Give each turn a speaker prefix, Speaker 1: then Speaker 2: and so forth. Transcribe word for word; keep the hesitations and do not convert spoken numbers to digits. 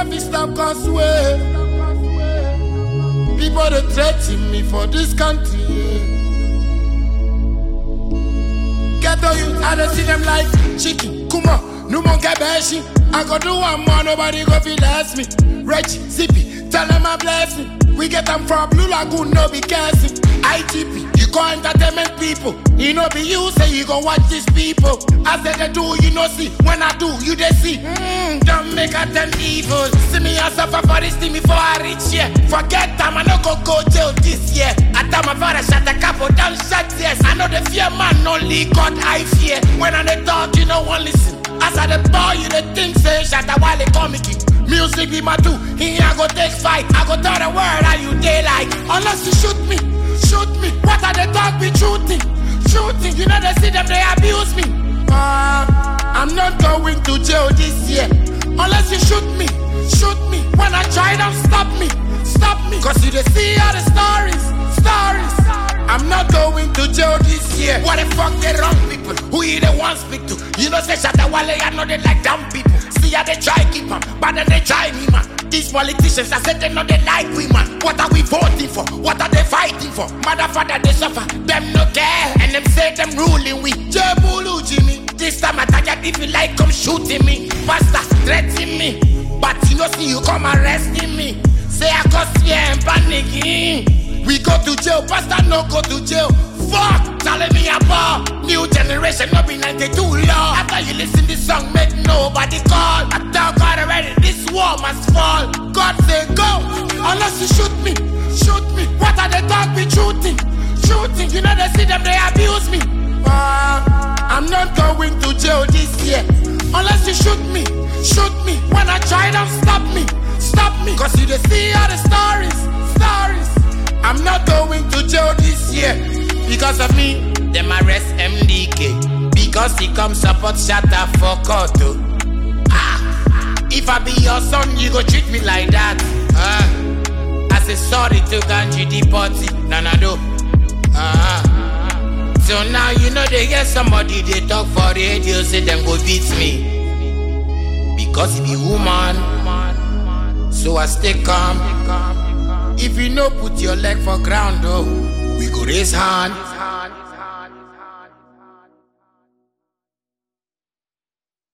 Speaker 1: no be stop cause way. People they threaten me for this country. Get on you, I don't see them like chicken. Come on, no more get bashi. I go do one more, nobody go feel less me. Reggie, Zippy, tell them I bless me. We get them from Blue Lagoon, no be guessing. I T P, you call entertainment people. You know be you say you gon' watch these people. I said they do, you know see. When I do, you they see. Mmm, don't make a them evil. See me I suffer for this thing before I reach here. Forget time, I no go go jail this year. I tell my father shut the capo down, shut yes. I know the fear man, only God I fear. When I they talk, you no one listen. As I the boy, you the think say shut the while they comic. Music be my two, here I go take fight. I go tell the world how you day like. Unless you shoot me, shoot me. What are they talk be shooting? Shooting, you know they see them, they abuse me. Uh, I'm not going to jail this year. Unless you shoot me, shoot me. When I try them, stop me, stop me. Cause you they see all the stories, stories. I'm not going to jail this year. What the fuck they wrong people? Who you the one speak to? You know say Shatta Wale, I know they like dumb people. See how they try keep them, but then they try me man. These politicians, I said they know they like we man. What are we voting for? What are they fighting for? Mother, father, they suffer, them no care. And them say them ruling we. Jebulu Jimmy. This time I tell you if you like come shooting me. Pastors threatening me. But you know see you come arresting me. Say I cause fear and panicking. We go to jail, pastor no go to jail. Fuck, telling me about new generation, no be ninety-two law. After you listen this song, make nobody call. I tell God already, this war must fall. God say go, unless you shoot me, shoot me. What are they talk be shooting, shooting? You know they see them, they abuse me. Uh, I'm not going to jail this year. Unless you shoot me, shoot me. When I try them, stop me, stop me. Cause you they see all the stories, stories. I'm not going to jail this year. Because of me, them arrest M D K. Because he come support Shatta for court. Ah, if I be your son, you go treat me like that. Ah, I say sorry to Ganji Deporti. Nanado. Ah, so now you know they get somebody they talk for radio, say them go beat me. Because he be woman, so I stay calm. If you no put your leg for ground, though, we go raise hand.